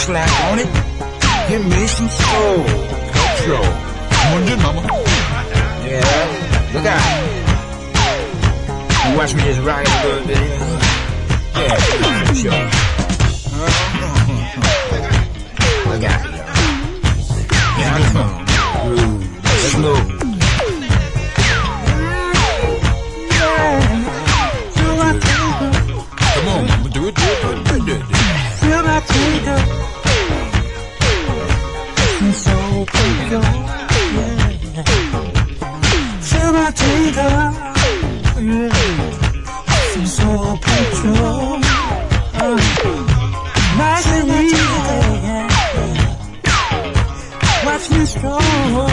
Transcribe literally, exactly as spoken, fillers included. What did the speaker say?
slack on it. Give me some soul. Control. Come on, good mama. Yeah, look out. You watch me just rock it a little bit. Yeah, for sure. Look out. Yeah, come on. Groove. Let's move. Come on, mama, do it, do it, do it, do it, do it. Feel my tingle. So tingle. Feel my tingle. So control. Watch me stroll.